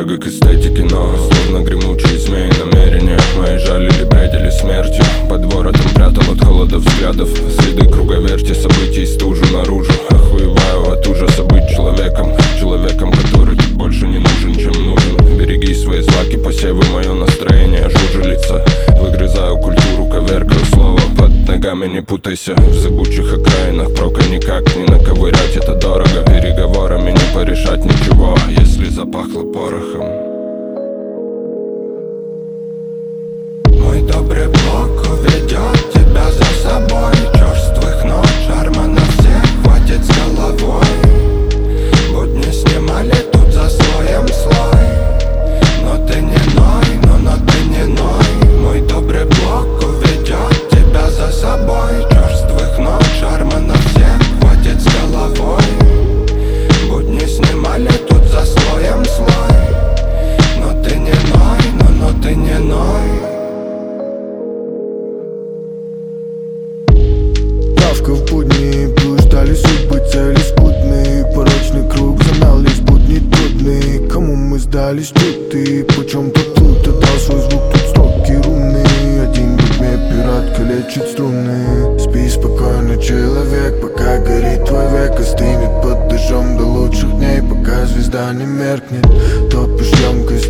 дорого к эстетике, но словно гремучие змеи намерения мои жалили, бредили смертью. Под воротом прятал от холода взглядов следы круговерти событий, стужу наружу. Охуеваю от ужаса быть человеком, человеком, который тут больше не нужен, чем нужен. Береги свои злаки, посевы мое настроение жужелица. Выгрызаю культуру, коверкаю слово, под ногами не путайся. В зыбучих окраинах прока никак не наковырять, это дорого. Переговорами не порешать ничего, если запахло порохом. Мой добрый Бог уведет тебя за собой. Черствых ног, шарма на всех хватит с головой. Будни снимали тут за слоем слой. Но ты не ной, но ты не ной. Мой добрый Бог уведет тебя за собой. Черствых ног, шарма на всех хватит с головой. Будни снимали тут за слоем слой. Но ты не ной, но ты не ной. Правка в будни, блуждали судьбы, цели скудные. Порочный круг замял лишь будни трудные. Кому мы сдались тут и почем тут отдал свой звук, тут строки рунные. Один в тьме пират калечит струны. Спи спокойно, человек, пока горит твой век. Остынет под дождем до лучших дней, пока звезда не меркнет. Топишь емкость